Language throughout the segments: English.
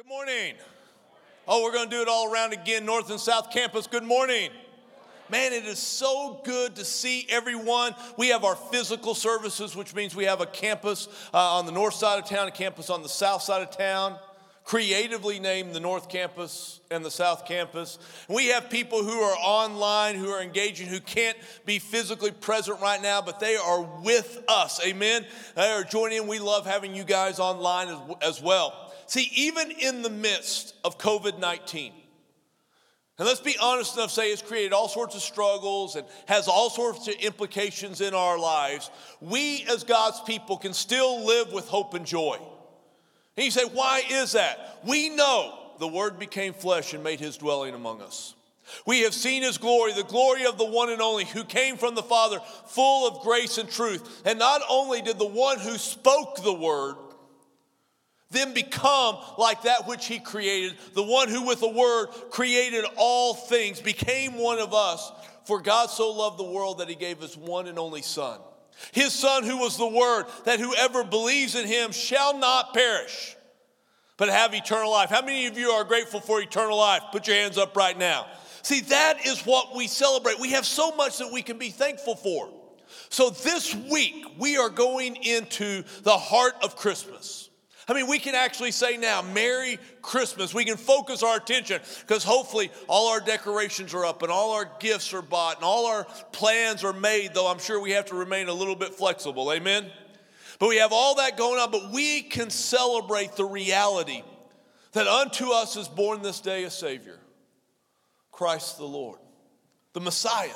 Good morning. Oh, we're going to do it all around again, North and South Campus. Good morning. Man, it is so good to see everyone. We have our physical services, which means we have a campus on the north side of town, a campus on the south side of town, creatively named the North Campus and the South Campus. And we have people who are online, who are engaging, who can't be physically present right now, but they are with us. Amen. They are joining in. We love having you guys online as well. See, even in the midst of COVID-19, and let's be honest enough to say it's created all sorts of struggles and has all sorts of implications in our lives, we as God's people can still live with hope and joy. And you say, why is that? We know the Word became flesh and made His dwelling among us. We have seen His glory, the glory of the one and only who came from the Father, full of grace and truth. And not only did the one who spoke the Word then become like that which He created, the one who with the Word created all things, became one of us. For God so loved the world that He gave His one and only Son. His Son who was the Word, that whoever believes in Him shall not perish, but have eternal life. How many of you are grateful for eternal life? Put your hands up right now. See, that is what we celebrate. We have so much that we can be thankful for. So this week, we are going into the heart of Christmas. I mean, we can actually say now, Merry Christmas. We can focus our attention because hopefully all our decorations are up and all our gifts are bought and all our plans are made, though I'm sure we have to remain a little bit flexible. Amen? But we have all that going on, but we can celebrate the reality that unto us is born this day a Savior, Christ the Lord, the Messiah.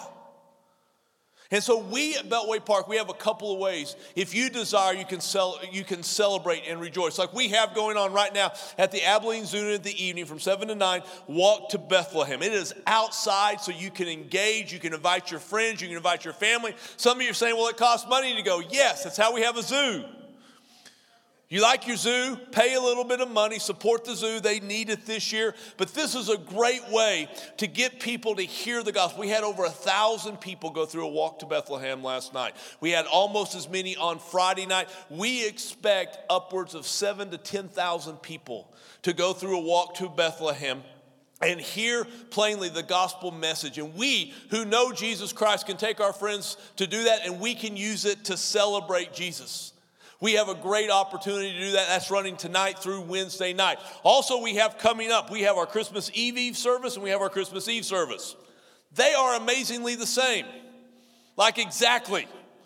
And so we at Beltway Park, we have a couple of ways. If you desire, you can celebrate and rejoice. Like we have going on right now at the Abilene Zoo in the evening from 7 to 9, Walk to Bethlehem. It is outside so you can engage. You can invite your friends. You can invite your family. Some of you are saying, well, it costs money to go. Yes, that's how we have a zoo. You like your zoo, pay a little bit of money, support the zoo. They need it this year. But this is a great way to get people to hear the gospel. We had over 1,000 people go through a Walk to Bethlehem last night. We had almost as many on Friday night. We expect upwards of 7,000 to 10,000 people to go through a Walk to Bethlehem and hear plainly the gospel message. And we who know Jesus Christ can take our friends to do that, and we can use it to celebrate Jesus. We have a great opportunity to do that. That's running tonight through Wednesday night. Also, we have coming up, we have our Christmas Eve service and we have our Christmas Eve service. They are amazingly the same. Like exactly.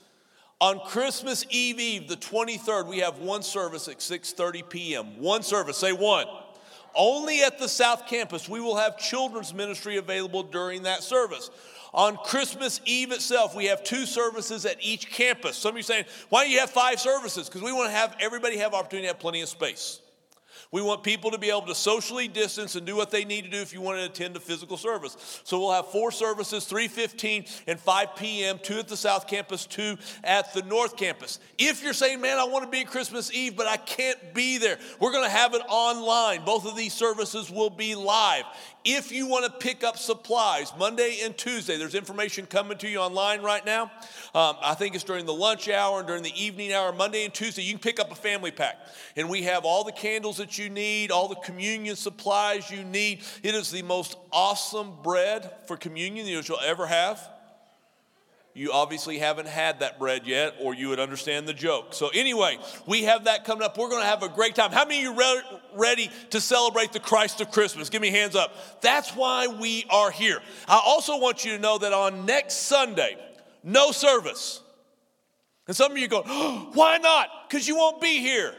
On Christmas Eve, the 23rd, we have one service at 6:30 p.m. One service, say one. Only at the South Campus, we will have children's ministry available during that service. On Christmas Eve itself, we have 2 services at each campus. Some of you are saying, why don't you have 5 services? Because we want to have everybody have opportunity to have plenty of space. We want people to be able to socially distance and do what they need to do if you want to attend a physical service. So we'll have 4 services, 3:15 and 5 p.m., 2 at the South Campus, 2 at the North Campus. If you're saying, man, I want to be at Christmas Eve, but I can't be there, we're going to have it online. Both of these services will be live. If you want to pick up supplies, Monday and Tuesday, there's information coming to you online right now. I think it's during the lunch hour and during the evening hour, Monday and Tuesday, you can pick up a family pack. And we have all the candles that you need, all the communion supplies you need. It is the most awesome bread for communion that you'll ever have. You obviously haven't had that bread yet, or you would understand the joke. So anyway, we have that coming up. We're going to have a great time. How many of you are ready to celebrate the Christ of Christmas? Give me hands up. That's why we are here. I also want you to know that on next Sunday, no service. And some of you go, oh, why not? Because you won't be here.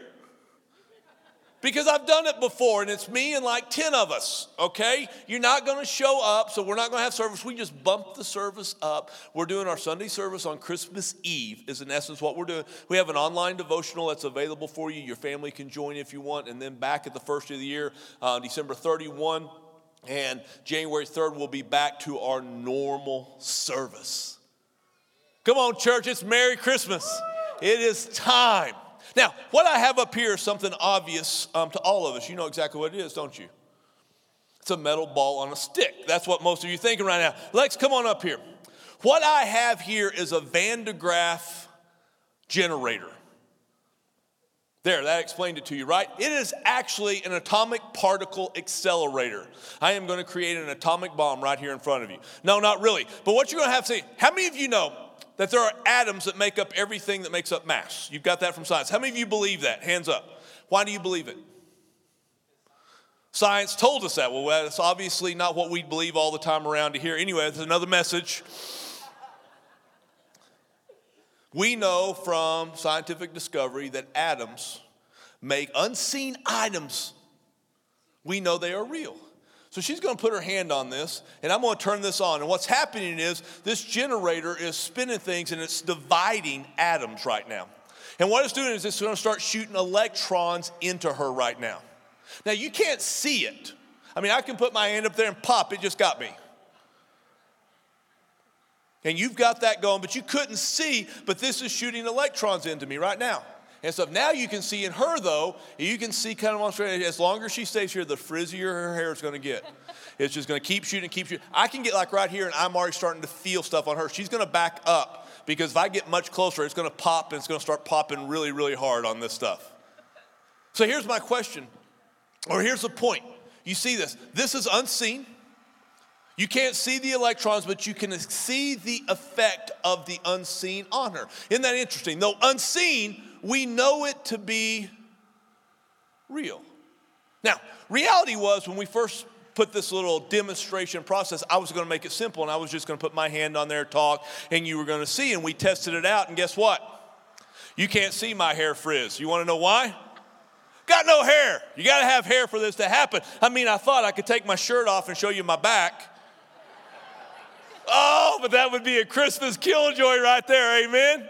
Because I've done it before, and it's me and like 10 of us, okay? You're not going to show up, so we're not going to have service. We just bump the service up. We're doing our Sunday service on Christmas Eve is in essence what we're doing. We have an online devotional that's available for you. Your family can join if you want. And then back at the first of the year, December 31 and January 3rd, we'll be back to our normal service. Come on, church, it's Merry Christmas. It is time. Now, what I have up here is something obvious to all of us. You know exactly what it is, don't you? It's a metal ball on a stick. That's what most of you are thinking right now. Lex, come on up here. What I have here is a Van de Graaff generator. There, that explained it to you, right? It is actually an atomic particle accelerator. I am going to create an atomic bomb right here in front of you. No, not really. But what you're going to have to say, how many of you know that there are atoms that make up everything that makes up mass? You've got that from science. How many of you believe that? Hands up. Why do you believe it? Science told us that. Well, that's obviously not what we believe all the time around here. Anyway, that's another message. We know from scientific discovery that atoms make unseen items. We know they are real. So she's going to put her hand on this, and I'm going to turn this on. And what's happening is this generator is spinning things, and it's dividing atoms right now. And what it's doing is it's going to start shooting electrons into her right now. Now, you can't see it. I mean, I can put my hand up there and pop, it just got me. And you've got that going, but you couldn't see, but this is shooting electrons into me right now. And so now you can see in her, though, you can see kind of on straight, as longer as she stays here, the frizzier her hair is going to get. It's just going to keep shooting, keep shooting. I can get like right here, and I'm already starting to feel stuff on her. She's going to back up, because if I get much closer, it's going to pop, and it's going to start popping really, really hard on this stuff. So here's my question, or here's the point. You see this. This is unseen. You can't see the electrons, but you can see the effect of the unseen on her. Isn't that interesting? Though unseen, we know it to be real. Now, reality was when we first put this little demonstration process, I was going to make it simple, and I was just going to put my hand on there, talk, and you were going to see, and we tested it out, and guess what? You can't see my hair frizz. You want to know why? Got no hair. You got to have hair for this to happen. I mean, I thought I could take my shirt off and show you my back. Oh, but that would be a Christmas killjoy right there, amen?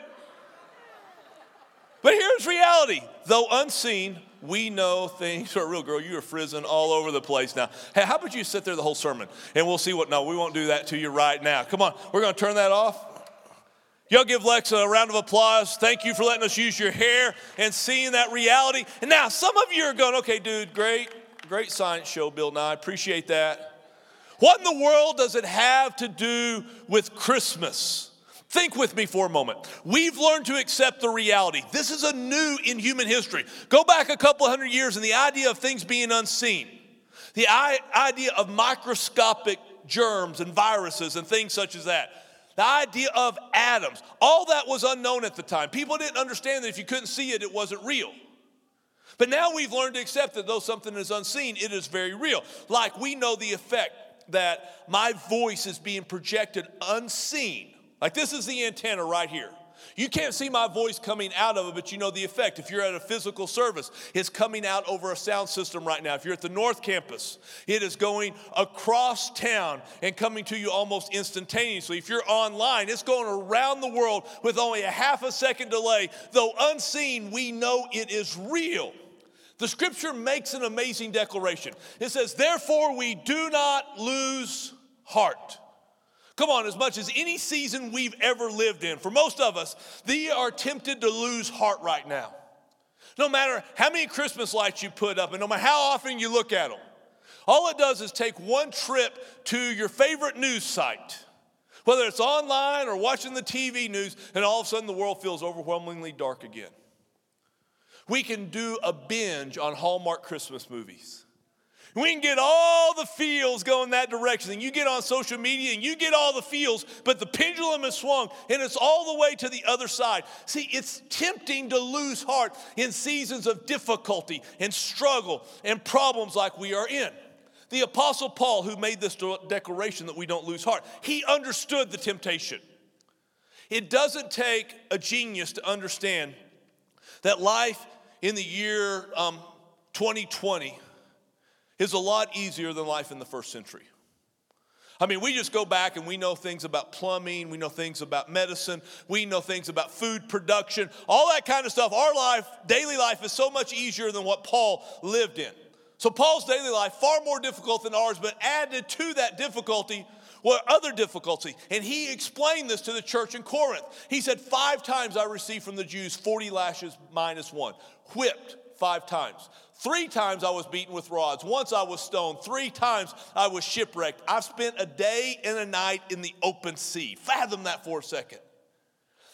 But here's reality. Though unseen, we know things are real. Girl, you are frizzing all over the place now. Hey, how about you sit there the whole sermon, and we'll see what, no, we won't do that to you right now. Come on, we're going to turn that off. Y'all give Lex a round of applause. Thank you for letting us use your hair and seeing that reality. And now some of you are going, okay, dude, great science show, Bill Nye. Appreciate that. What in the world does it have to do with Christmas? Think with me for a moment. We've learned to accept the reality. This is a new in human history. Go back a couple hundred years and the idea of things being unseen. The idea of microscopic germs and viruses and things such as that. The idea of atoms. All that was unknown at the time. People didn't understand that if you couldn't see it, it wasn't real. But now we've learned to accept that though something is unseen, it is very real. Like we know the effect that my voice is being projected unseen. Like this is the antenna right here. You can't see my voice coming out of it, but you know the effect. If you're at a physical service, it's coming out over a sound system right now. If you're at the North Campus, it is going across town and coming to you almost instantaneously. If you're online, it's going around the world with only a half a second delay. Though unseen, we know it is real. The scripture makes an amazing declaration. It says, therefore we do not lose heart. Come on, as much as any season we've ever lived in, for most of us, they are tempted to lose heart right now. No matter how many Christmas lights you put up and no matter how often you look at them, all it does is take one trip to your favorite news site, whether it's online or watching the TV news, and all of a sudden the world feels overwhelmingly dark again. We can do a binge on Hallmark Christmas movies. We can get all the feels going that direction. And you get on social media and you get all the feels, but the pendulum has swung and it's all the way to the other side. See, it's tempting to lose heart in seasons of difficulty and struggle and problems like we are in. The Apostle Paul, who made this declaration that we don't lose heart, he understood the temptation. It doesn't take a genius to understand that life in the year 2020 is a lot easier than life in the first century. I mean, we just go back and we know things about plumbing, we know things about medicine, we know things about food production, all that kind of stuff. Our life, daily life, is so much easier than what Paul lived in. So Paul's daily life, far more difficult than ours, but added to that difficulty were other difficulty. And he explained this to the church in Corinth. He said, 5 times I received from the Jews 40 lashes minus 1. Whipped 5 times. 3 times I was beaten with rods. Once I was stoned. 3 times I was shipwrecked. I've spent a day and a night in the open sea. Fathom that for a second.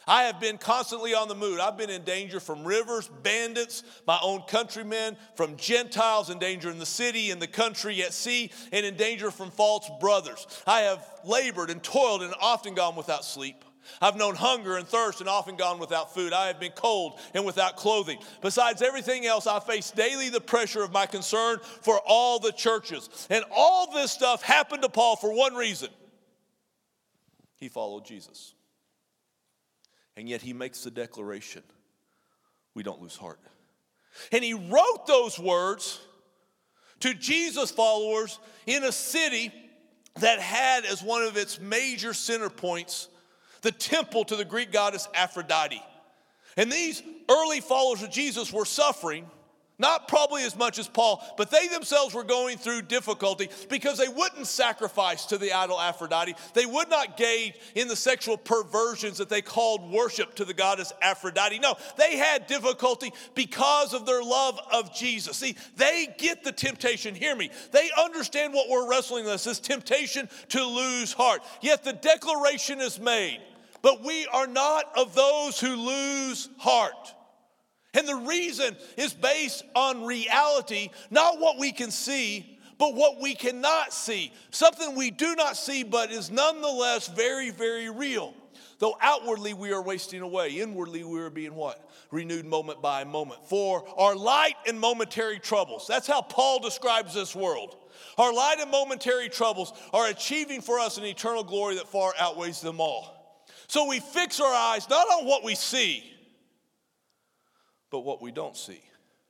I have been constantly on the move. I've been in danger from rivers, bandits, my own countrymen, from Gentiles, in danger in the city, in the country, at sea, and in danger from false brothers. I have labored and toiled and often gone without sleep. I've known hunger and thirst and often gone without food. I have been cold and without clothing. Besides everything else, I face daily the pressure of my concern for all the churches. And all this stuff happened to Paul for one reason. He followed Jesus. And yet he makes the declaration, we don't lose heart. And he wrote those words to Jesus followers in a city that had as one of its major center points the temple to the Greek goddess Aphrodite. And these early followers of Jesus were suffering, not probably as much as Paul, but they themselves were going through difficulty because they wouldn't sacrifice to the idol Aphrodite. They would not engage in the sexual perversions that they called worship to the goddess Aphrodite. No, they had difficulty because of their love of Jesus. See, they get the temptation. Hear me. They understand what we're wrestling with, this temptation to lose heart. Yet the declaration is made, but we are not of those who lose heart. And the reason is based on reality, not what we can see, but what we cannot see. Something we do not see, but is nonetheless very, very real. Though outwardly we are wasting away, inwardly we are being what? Renewed moment by moment. For our light and momentary troubles. That's how Paul describes this world. Our light and momentary troubles are achieving for us an eternal glory that far outweighs them all. So we fix our eyes not on what we see, but what we don't see.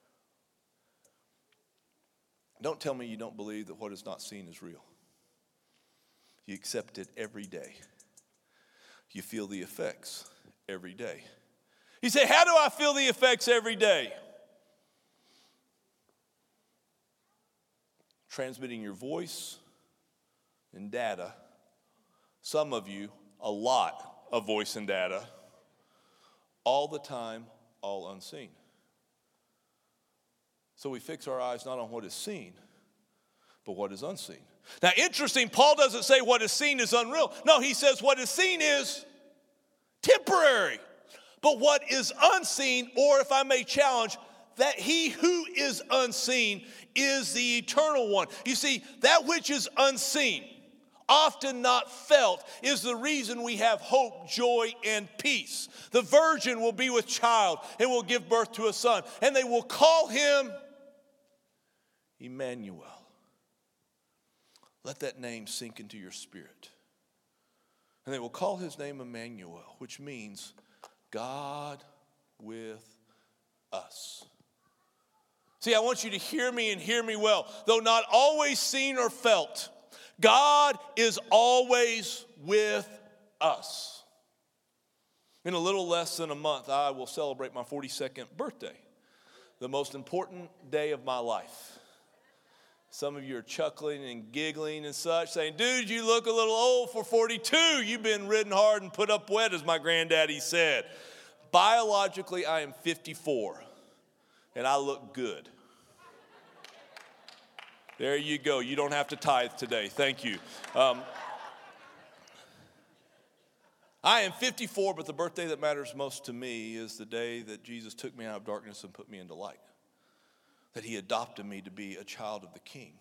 Don't tell me you don't believe that what is not seen is real. You accept it every day. You feel the effects every day. You say, how do I feel the effects every day? Transmitting your voice and data. Some of you, a lot of voice and data. All the time, all unseen. So we fix our eyes not on what is seen, but what is unseen. Now, interesting, Paul doesn't say what is seen is unreal. No, he says what is seen is temporary. But what is unseen, or if I may challenge, that he who is unseen is the eternal one. You see, that which is unseen, often not felt, is the reason we have hope, joy, and peace. The virgin will be with child and will give birth to a son, and they will call him Emmanuel. Let that name sink into your spirit. And they will call his name Emmanuel, which means God with us. See, I want you to hear me and hear me well. Though not always seen or felt, God is always with us. In a little less than a month, I will celebrate my 42nd birthday, the most important day of my life. Some of you are chuckling and giggling and such, saying, dude, you look a little old for 42. You've been ridden hard and put up wet, as my granddaddy said. Biologically, I am 54, and I look good. There you go. You don't have to tithe today. Thank you. I am 54, but the birthday that matters most to me is the day that Jesus took me out of darkness and put me into light. That he adopted me to be a child of the King.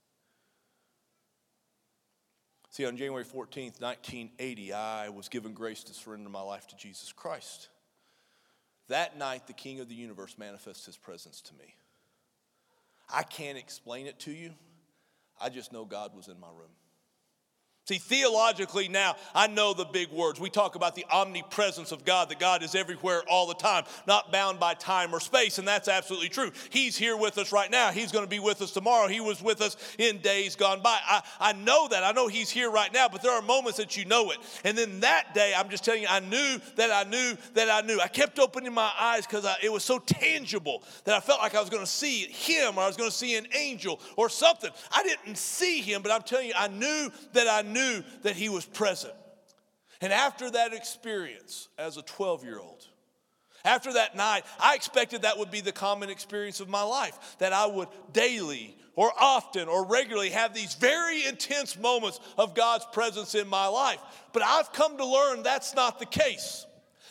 See, on January 14th, 1980, I was given grace to surrender my life to Jesus Christ. That night, the King of the universe manifests his presence to me. I can't explain it to you. I just know God was in my room. See, theologically now, I know the big words. We talk about the omnipresence of God, that God is everywhere all the time, not bound by time or space, and that's absolutely true. He's here with us right now. He's going to be with us tomorrow. He was with us in days gone by. I know that. I know he's here right now, but there are moments that you know it. And then that day, I'm just telling you, I knew that I knew that I knew. I kept opening my eyes because it was so tangible that I felt like I was going to see him, or I was going to see an angel or something. I didn't see him, but I'm telling you, I knew that he was present. And after that experience as a 12-year-old, after that night, I expected that would be the common experience of my life, that I would daily or often or regularly have these very intense moments of God's presence in my life. But I've come to learn that's not the case.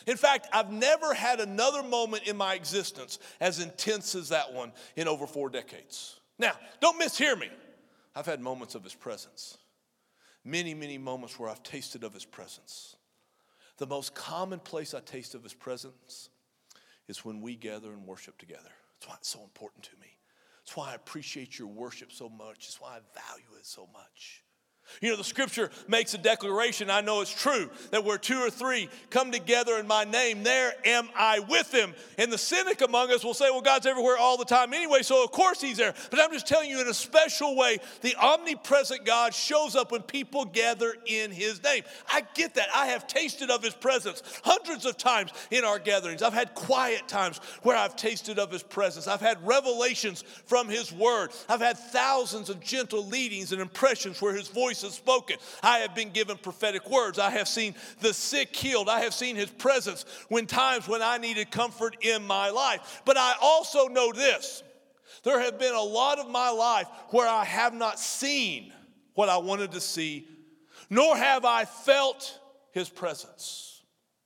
In fact, I've never had another moment in my existence as intense as that one in over 4 decades. Now, don't mishear me. I've had moments of his presence. Many, many moments where I've tasted of his presence. The most common place I taste of his presence is when we gather and worship together. That's why it's so important to me. That's why I appreciate your worship so much. That's why I value it so much. You know, the scripture makes a declaration, I know it's true, that where 2 or 3 come together in my name, there am I with them. And the cynic among us will say, well, God's everywhere all the time anyway, so of course he's there. But I'm just telling you in a special way, the omnipresent God shows up when people gather in his name. I get that. I have tasted of his presence hundreds of times in our gatherings. I've had quiet times where I've tasted of his presence. I've had revelations from his word. I've had thousands of gentle leadings and impressions where his voice is spoken. I have been given prophetic words. I have seen the sick healed. I have seen his presence when times when I needed comfort in my life. But I also know this. There have been a lot of my life where I have not seen what I wanted to see, nor have I felt his presence.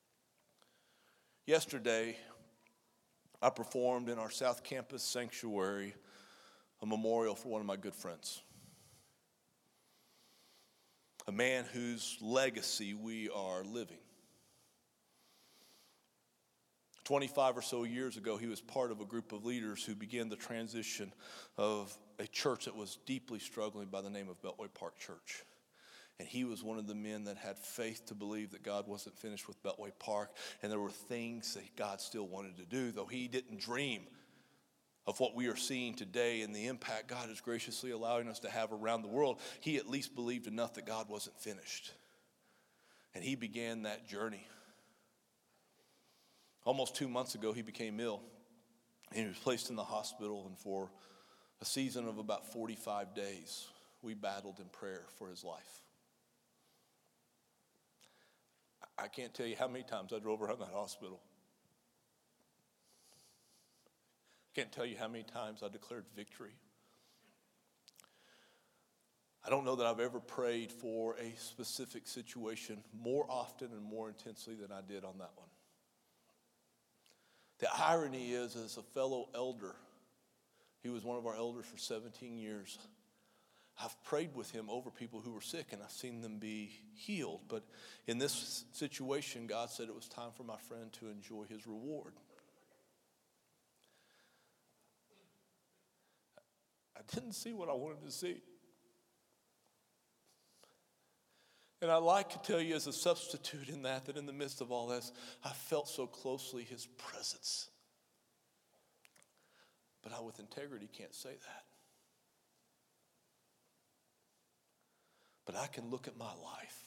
Yesterday, I performed in our South Campus sanctuary a memorial for one of my good friends. A man whose legacy we are living. 25 or so years ago, he was part of a group of leaders who began the transition of a church that was deeply struggling by the name of Beltway Park Church. And he was one of the men that had faith to believe that God wasn't finished with Beltway Park, and there were things that God still wanted to do, though he didn't dream of what we are seeing today and the impact God is graciously allowing us to have around the world. He at least believed enough that God wasn't finished. And he began that journey. Almost 2 months ago, he became ill. And he was placed in the hospital, and for a season of about 45 days, we battled in prayer for his life. I can't tell you how many times I drove around that hospital. Can't tell you how many times I declared victory. I don't know that I've ever prayed for a specific situation more often and more intensely than I did on that one. The irony is, as a fellow elder, he was one of our elders for 17 years, I've prayed with him over people who were sick, and I've seen them be healed. But in this situation, God said it was time for my friend to enjoy his reward. I didn't see what I wanted to see. And I'd like to tell you as a substitute in that in the midst of all this, I felt so closely his presence. But I, with integrity, can't say that. But I can look at my life.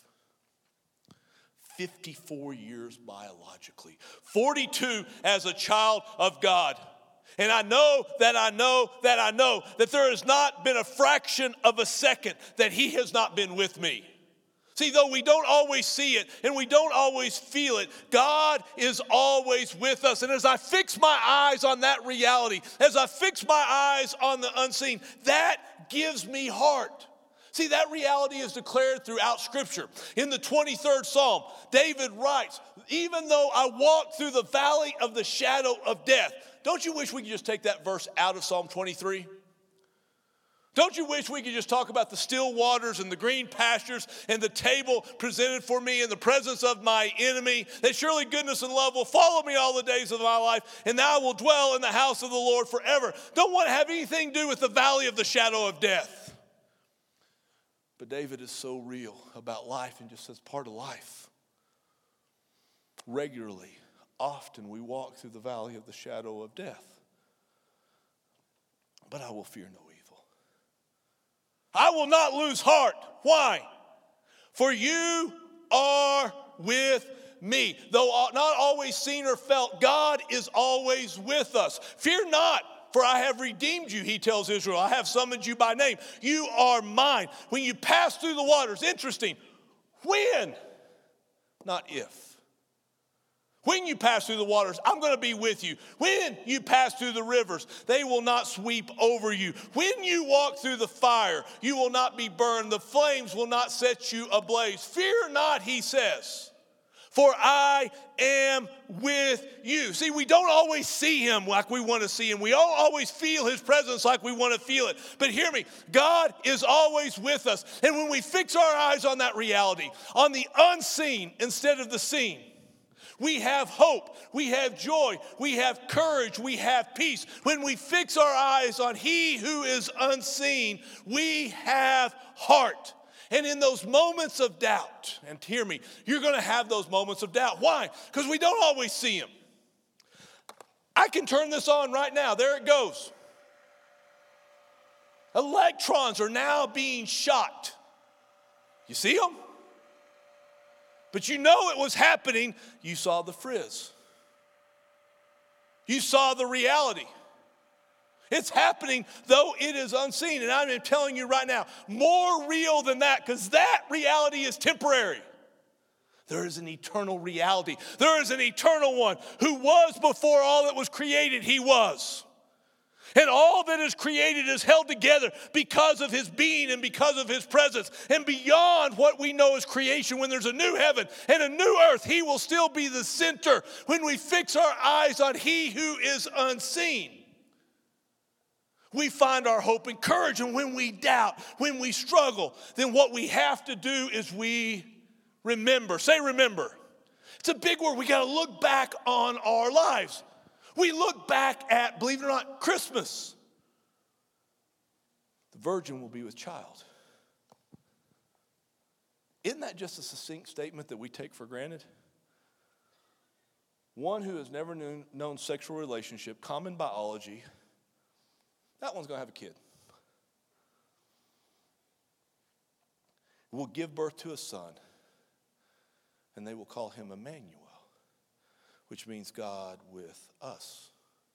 54 years biologically. 42 as a child of God. And I know that there has not been a fraction of a second that he has not been with me. See, though we don't always see it and we don't always feel it, God is always with us. And as I fix my eyes on that reality, as I fix my eyes on the unseen, that gives me heart. See, that reality is declared throughout Scripture. In the 23rd Psalm, David writes, even though I walk through the valley of the shadow of death. Don't you wish we could just take that verse out of Psalm 23? Don't you wish we could just talk about the still waters and the green pastures and the table presented for me in the presence of my enemy, that surely goodness and love will follow me all the days of my life, and now I will dwell in the house of the Lord forever. Don't want to have anything to do with the valley of the shadow of death. But David is so real about life and just says part of life. Regularly, often we walk through the valley of the shadow of death. But I will fear no evil. I will not lose heart. Why? For you are with me. Though not always seen or felt, God is always with us. Fear not, for I have redeemed you, he tells Israel. I have summoned you by name. You are mine. When you pass through the waters, interesting, when, not if. When you pass through the waters, I'm going to be with you. When you pass through the rivers, they will not sweep over you. When you walk through the fire, you will not be burned. The flames will not set you ablaze. Fear not, he says, for I am with you. See, we don't always see him like we want to see him. We don't always feel his presence like we want to feel it. But hear me, God is always with us. And when we fix our eyes on that reality, on the unseen instead of the seen, we have hope, we have joy, we have courage, we have peace. When we fix our eyes on he who is unseen, we have heart. And in those moments of doubt, and hear me, you're going to have those moments of doubt. Why? Because we don't always see him. I can turn this on right now. There it goes. Electrons are now being shot. You see them? But you know it was happening. You saw the frizz. You saw the reality. It's happening, though it is unseen. And I'm telling you right now, more real than that, because that reality is temporary. There is an eternal reality. There is an eternal one who was before all that was created, he was. And all that is created is held together because of his being and because of his presence. And beyond what we know as creation, when there's a new heaven and a new earth, he will still be the center when we fix our eyes on he who is unseen. We find our hope and courage. And when we doubt, when we struggle, then what we have to do is we remember. Say remember. It's a big word. We got to look back on our lives. We look back at, believe it or not, Christmas. The virgin will be with child. Isn't that just a succinct statement that we take for granted? One who has never known sexual relationship, common biology, that one's going to have a kid. Will give birth to a son, and they will call him Emmanuel, which means God with us.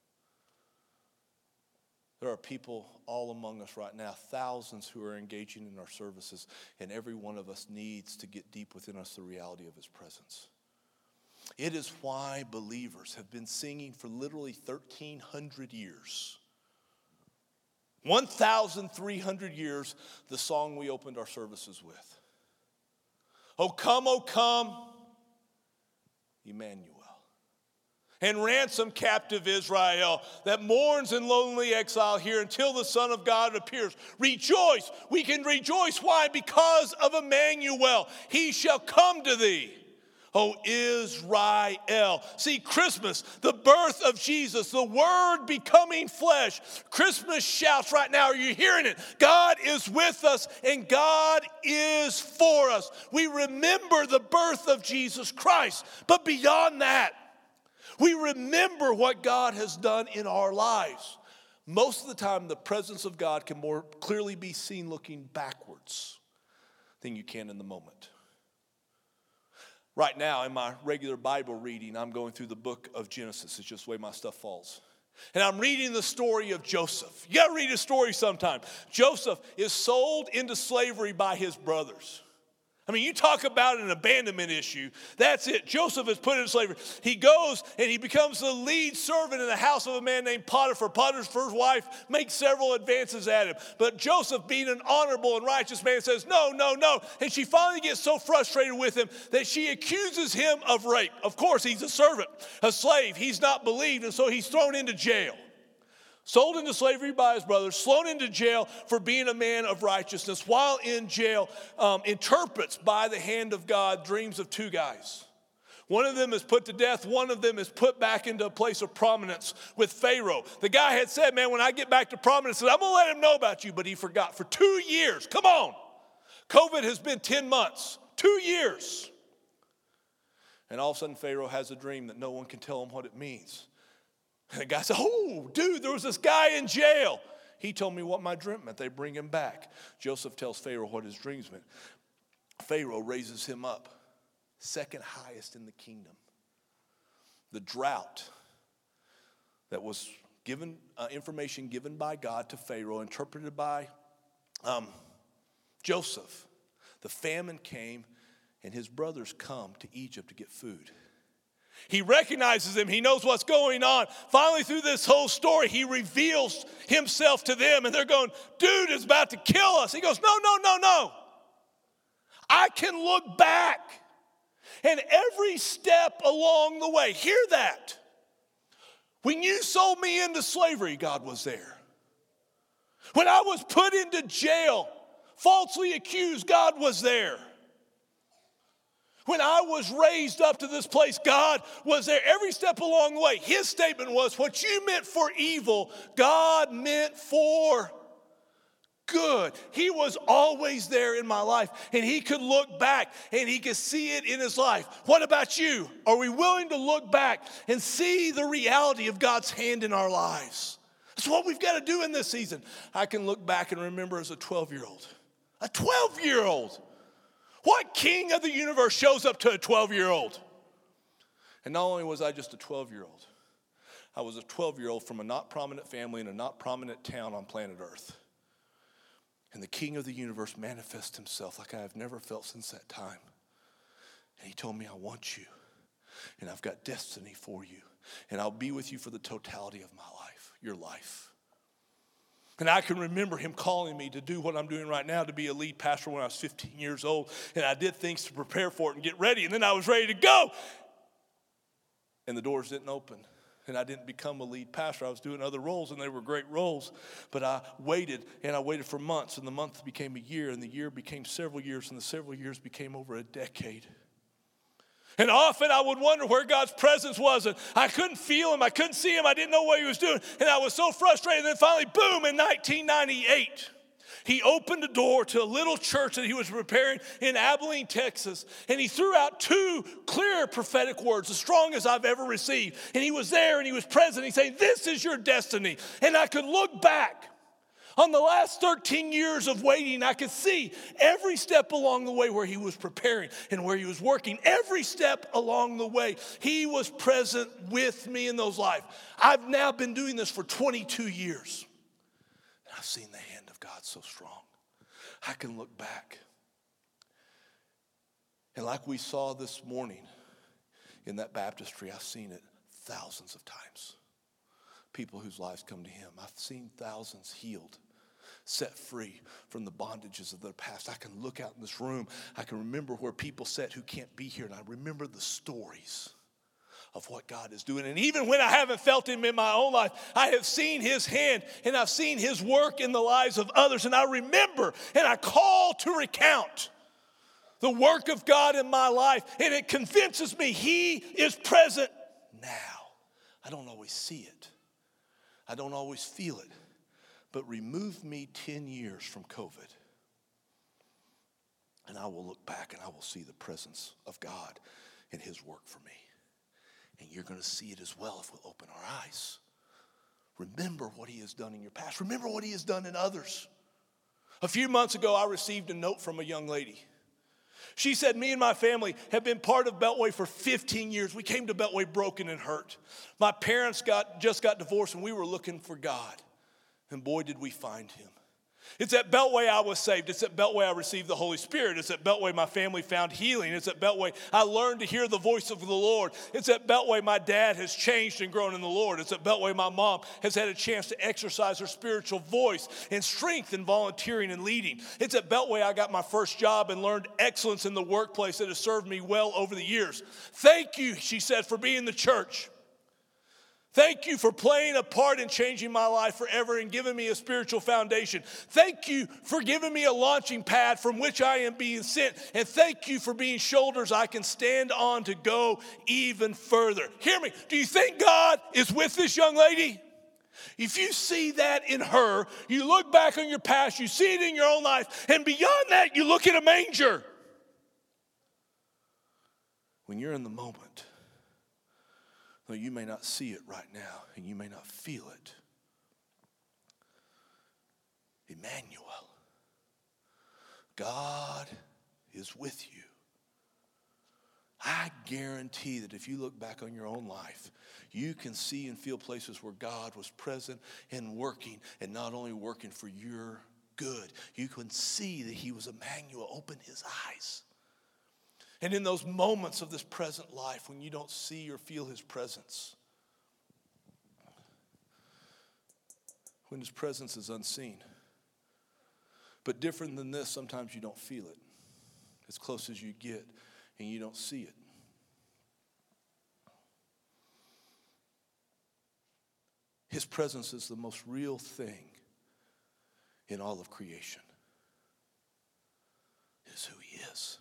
There are people all among us right now, thousands who are engaging in our services, and every one of us needs to get deep within us the reality of his presence. It is why believers have been singing for literally 1,300 years. 1,300 years, the song we opened our services with. O come, Emmanuel. And ransom captive Israel that mourns in lonely exile here until the Son of God appears. Rejoice. We can rejoice. Why? Because of Emmanuel. He shall come to thee. O Israel. See, Christmas, the birth of Jesus, the Word becoming flesh. Christmas shouts right now. Are you hearing it? God is with us and God is for us. We remember the birth of Jesus Christ. But beyond that, we remember what God has done in our lives. Most of the time, the presence of God can more clearly be seen looking backwards than you can in the moment. Right now, in my regular Bible reading, I'm going through the book of Genesis. It's just the way my stuff falls. And I'm reading the story of Joseph. You got to read a story sometime. Joseph is sold into slavery by his brothers. I mean, you talk about an abandonment issue. That's it. Joseph is put in slavery. He goes and he becomes the lead servant in the house of a man named Potiphar. Potiphar's wife makes several advances at him. But Joseph, being an honorable and righteous man, says, no. And she finally gets so frustrated with him that she accuses him of rape. Of course, he's a servant, a slave. He's not believed, and so he's thrown into jail. Sold into slavery by his brothers, thrown into jail for being a man of righteousness. While in jail, interprets by the hand of God dreams of two guys. One of them is put to death. One of them is put back into a place of prominence with Pharaoh. The guy had said, man, when I get back to prominence, I'm going to let him know about you. But he forgot for 2 years. Come on. COVID has been 10 months. 2 years. And all of a sudden, Pharaoh has a dream that no one can tell him what it means. And the guy said, oh, dude, there was this guy in jail. He told me what my dream meant. They bring him back. Joseph tells Pharaoh what his dreams meant. Pharaoh raises him up, second highest in the kingdom. The drought that was given, information given by God to Pharaoh, interpreted by Joseph. The famine came, and his brothers come to Egypt to get food. He recognizes them. He knows what's going on. Finally, through this whole story, he reveals himself to them. And they're going, dude is about to kill us. He goes, no. I can look back And every step along the way, hear that. When you sold me into slavery, God was there. When I was put into jail, falsely accused, God was there. When I was raised up to this place, God was there every step along the way. His statement was, what you meant for evil, God meant for good. He was always there in my life, and he could look back and he could see it in his life. What about you? Are we willing to look back and see the reality of God's hand in our lives? That's what we've got to do in this season. I can look back and remember as a 12-year-old. A 12-year-old. What king of the universe shows up to a 12-year-old? And not only was I just a 12-year-old, I was a 12-year-old from a not prominent family in a not prominent town on planet Earth. And the king of the universe manifested himself like I have never felt since that time. And he told me, I want you. And I've got destiny for you. And I'll be with you for the totality of my life, your life. And I can remember him calling me to do what I'm doing right now, to be a lead pastor when I was 15 years old. And I did things to prepare for it and get ready. And then I was ready to go. And the doors didn't open. And I didn't become a lead pastor. I was doing other roles, and they were great roles. But I waited, and I waited for months. And the month became a year, and the year became several years, and the several years became over a decade. And often I would wonder where God's presence was, and I couldn't feel him, I couldn't see him, I didn't know what he was doing, and I was so frustrated. And then finally, boom, in 1998, he opened a door to a little church that he was preparing in Abilene, Texas, and he threw out 2 clear prophetic words, the strongest I've ever received. And he was there, and he was present. He said, this is your destiny. And I could look back on the last 13 years of waiting. I could see every step along the way where he was preparing and where he was working. Every step along the way, he was present with me in those lives. I've now been doing this for 22 years. And I've seen the hand of God so strong. I can look back. And like we saw this morning in that baptistry, I've seen it thousands of times. People whose lives come to him. I've seen thousands healed, set free from the bondages of their past. I can look out in this room. I can remember where people sat who can't be here, and I remember the stories of what God is doing. And even when I haven't felt him in my own life, I have seen his hand, and I've seen his work in the lives of others. And I remember, and I call to recount the work of God in my life, and it convinces me he is present now. I don't always see it. I don't always feel it, but remove me 10 years from COVID, and I will look back and I will see the presence of God in his work for me. And you're going to see it as well if we'll open our eyes. Remember what he has done in your past. Remember what he has done in others. A few months ago, I received a note from a young lady. She said, me and my family have been part of Beltway for 15 years. We came to Beltway broken and hurt. My parents just got divorced, and we were looking for God. And boy, did we find him. It's at Beltway I was saved. It's at Beltway I received the Holy Spirit. It's at Beltway my family found healing. It's at Beltway I learned to hear the voice of the Lord. It's at Beltway my dad has changed and grown in the Lord. It's at Beltway my mom has had a chance to exercise her spiritual voice and strength in volunteering and leading. It's at Beltway I got my first job and learned excellence in the workplace that has served me well over the years. Thank you, she said, for being the church. Thank you for playing a part in changing my life forever and giving me a spiritual foundation. Thank you for giving me a launching pad from which I am being sent. And thank you for being shoulders I can stand on to go even further. Hear me. Do you think God is with this young lady? If you see that in her, you look back on your past, you see it in your own life, and beyond that, you look at a manger. When you're in the moment, though you may not see it right now, and you may not feel it, Emmanuel, God is with you. I guarantee that if you look back on your own life, you can see and feel places where God was present and working, and not only working for your good. You can see that he was Emmanuel. Open his eyes. And in those moments of this present life when you don't see or feel his presence, when his presence is unseen. But different than this, sometimes you don't feel it. As close as you get and you don't see it. His presence is the most real thing in all of creation. It is who He is.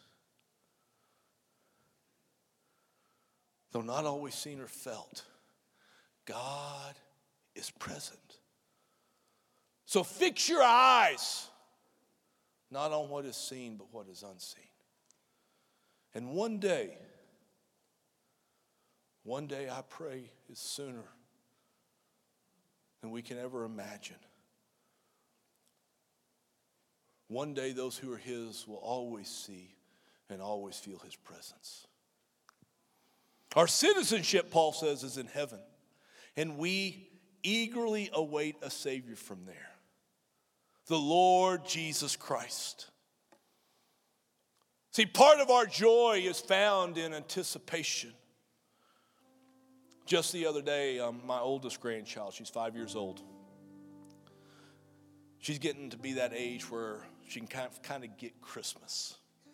Though not always seen or felt, God is present. So fix your eyes, not on what is seen, but what is unseen. And one day I pray is sooner than we can ever imagine. One day those who are His will always see and always feel His presence. Our citizenship, Paul says, is in heaven, and we eagerly await a Savior from there, the Lord Jesus Christ. See, part of our joy is found in anticipation. Just the other day, my oldest grandchild, she's 5 years old. She's getting to be that age where she can kind of get Christmas.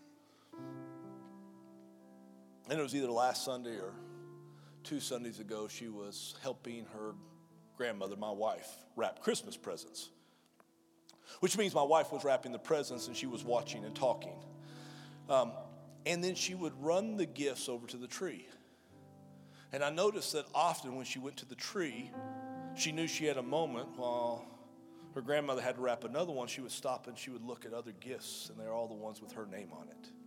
And it was either last Sunday or 2 Sundays ago, she was helping her grandmother, my wife, wrap Christmas presents. Which means my wife was wrapping the presents and she was watching and talking. And then she would run the gifts over to the tree. And I noticed that often when she went to the tree, she knew she had a moment while her grandmother had to wrap another one. She would stop and she would look at other gifts, and they're all the ones with her name on it.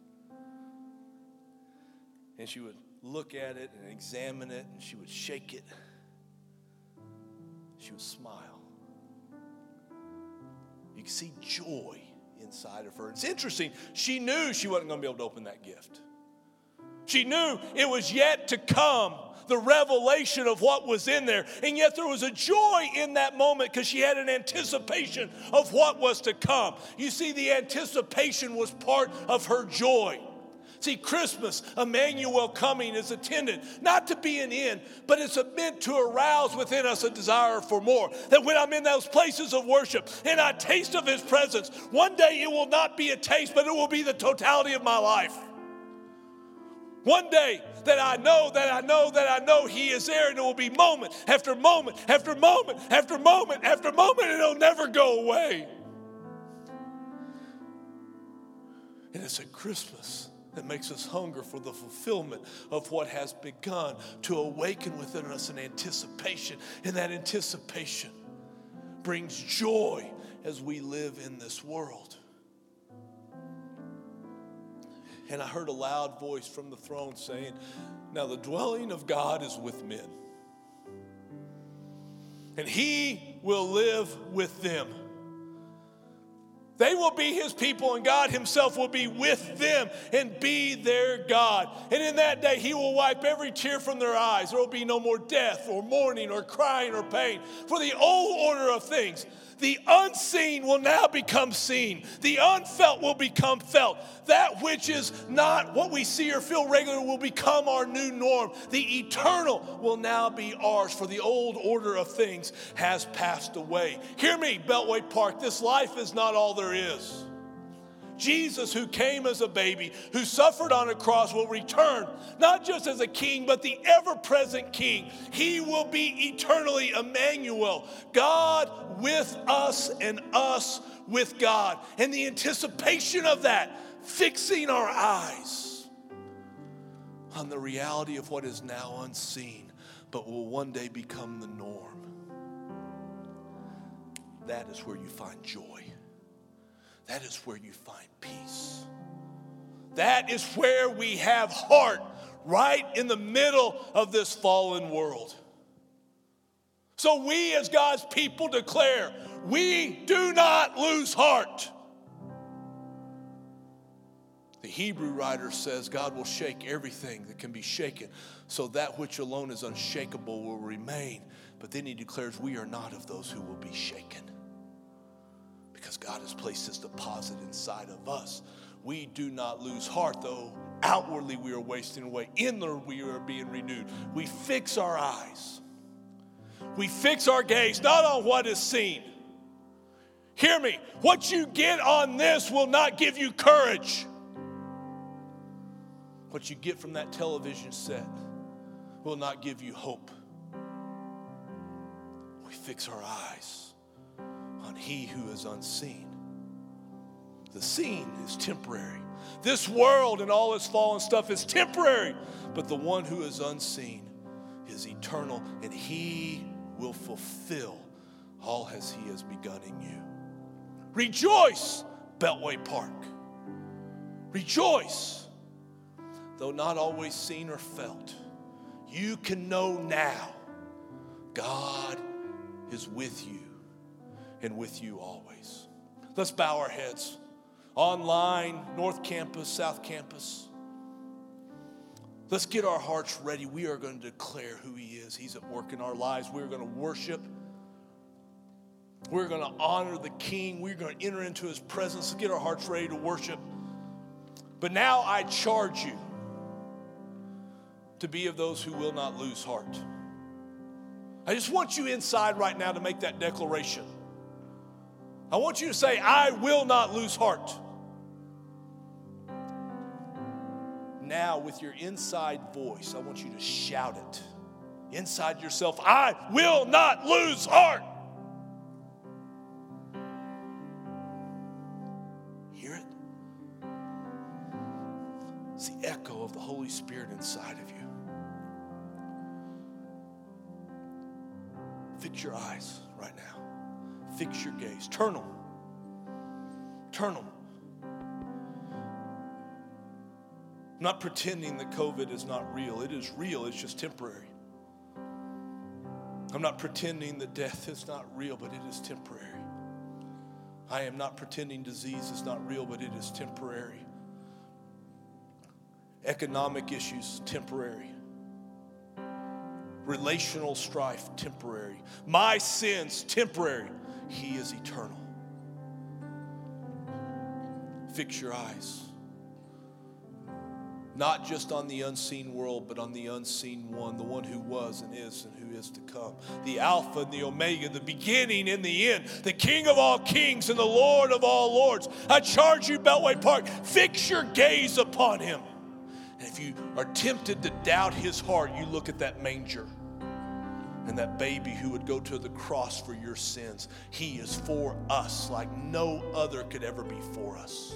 And she would look at it and examine it, and she would shake it. She would smile. You can see joy inside of her. It's interesting. She knew she wasn't going to be able to open that gift. She knew it was yet to come, the revelation of what was in there. And yet there was a joy in that moment because she had an anticipation of what was to come. You see, the anticipation was part of her joy. See, Christmas, Emmanuel coming, is intended not to be an end, but it's meant to arouse within us a desire for more. That when I'm in those places of worship and I taste of His presence, one day it will not be a taste, but it will be the totality of my life. One day that I know He is there, and it will be moment after moment after moment after moment after moment, and it'll never go away. And it's at Christmas that makes us hunger for the fulfillment of what has begun to awaken within us an anticipation. And that anticipation brings joy as we live in this world. And I heard a loud voice from the throne saying, now the dwelling of God is with men, and He will live with them. They will be His people, and God Himself will be with them and be their God. And in that day, He will wipe every tear from their eyes. There will be no more death or mourning or crying or pain. For the old order of things, the unseen will now become seen. The unfelt will become felt. That which is not what we see or feel regularly will become our new norm. The eternal will now be ours, for the old order of things has passed away. Hear me, Beltway Park. This life is not all there is. Jesus, who came as a baby, who suffered on a cross, will return, not just as a king, but the ever-present king. He will be eternally Emmanuel, God with us and us with God. And the anticipation of that, fixing our eyes on the reality of what is now unseen, but will one day become the norm. That is where you find joy. That is where you find peace. That is where we have heart, right in the middle of this fallen world. So we as God's people declare, we do not lose heart. The Hebrew writer says God will shake everything that can be shaken, so that which alone is unshakable will remain. But then he declares we are not of those who will be shaken, because God has placed His deposit inside of us. We do not lose heart, though outwardly we are wasting away. Inwardly we are being renewed. We fix our eyes. We fix our gaze, not on what is seen. Hear me. What you get on this will not give you courage. What you get from that television set will not give you hope. We fix our eyes on He who is unseen. The seen is temporary. This world and all its fallen stuff is temporary. But the one who is unseen is eternal, and He will fulfill all as He has begun in you. Rejoice, Beltway Park. Rejoice. Though not always seen or felt, you can know now God is with you and with you always. Let's bow our heads. Online, North Campus, South Campus. Let's get our hearts ready. We are going to declare who He is. He's at work in our lives. We're going to worship. We're going to honor the King. We're going to enter into His presence. Let's get our hearts ready to worship. But now I charge you to be of those who will not lose heart. I just want you inside right now to make that declaration. I want you to say, I will not lose heart. Now, with your inside voice, I want you to shout it inside yourself. I will not lose heart. Hear it? It's the echo of the Holy Spirit inside of you. Fix your eyes right now. Fix your gaze. Turn them. Turn them. I'm not pretending that COVID is not real. It is real. It's just temporary. I'm not pretending that death is not real, but it is temporary. I am not pretending disease is not real, but it is temporary. Economic issues, temporary. Relational strife, temporary. My sins, temporary. He is eternal. Fix your eyes. Not just on the unseen world, but on the unseen one, the one who was and who is to come. The Alpha and the Omega, the beginning and the end, the King of all kings and the Lord of all lords. I charge you, Beltway Park, fix your gaze upon Him. And if you are tempted to doubt His heart, you look at that manger and that baby who would go to the cross for your sins. He is for us like no other could ever be for us.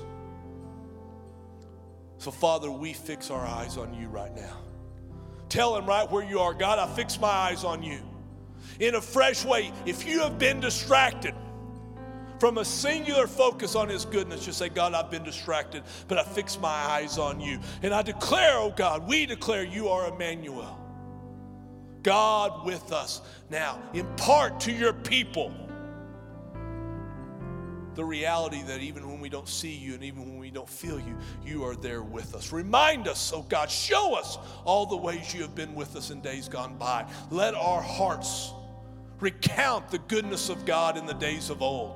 So, Father, we fix our eyes on you right now. Tell Him right where you are, God, I fix my eyes on you. In a fresh way, if you have been distracted from a singular focus on His goodness, just say, God, I've been distracted, but I fix my eyes on you. And I declare, oh God, we declare you are Emmanuel, God with us. Now, impart to your people the reality that even when we don't see you and even when we don't feel you, you are there with us. Remind us, oh God, show us all the ways you have been with us in days gone by. Let our hearts recount the goodness of God in the days of old.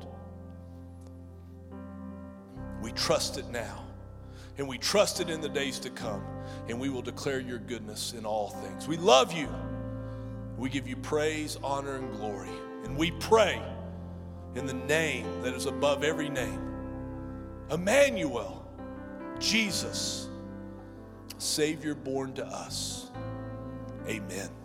We trust it now, and we trust it in the days to come, and we will declare your goodness in all things. We love you. We give you praise, honor, and glory, and we pray in the name that is above every name, Emmanuel, Jesus, Savior born to us. Amen.